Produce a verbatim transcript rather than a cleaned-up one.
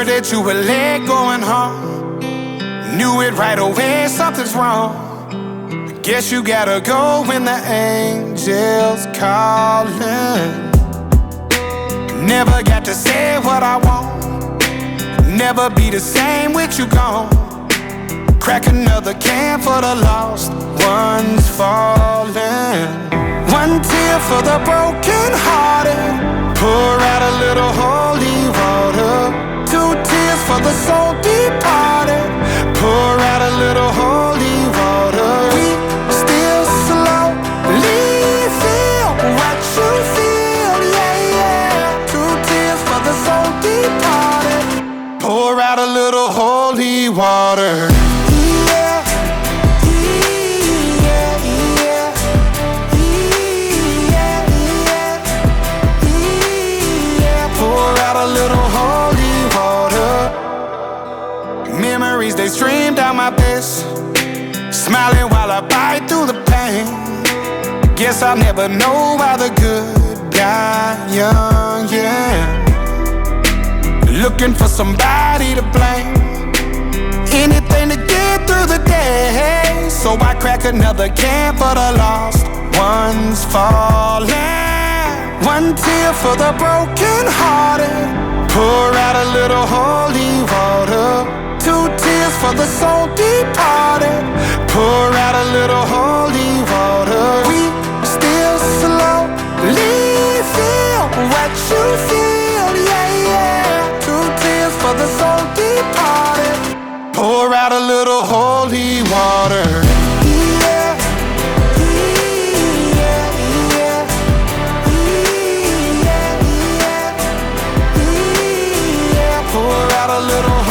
Heard that you were late going home. Knew it right away, something's wrong. Guess you gotta go when the angels calling. Never got to say what I want. Never be the same with you gone. Crack another can for the lost ones falling. One tear for the broken hearted. Pour out a little holy water. Two tears for the soul departed. Pour out a little holy water. We still slowly feel what you feel, yeah, yeah. Two tears for the soul departed. Pour out a little holy water. A little holy water. Memories, they stream down my face. Smiling while I bite through the pain. Guess I'll never know why the good die young, yeah. Looking for somebody to blame. Anything to get through the day. So I crack another can for the lost ones falling. One tear for the broken hearted. Pour out a little holy water. Two tears for the soul departed. Pour out a little holy water. We still slowly feel what you feel, yeah, yeah. Two tears for the soul departed. Pour out a little holy water. Pour out a little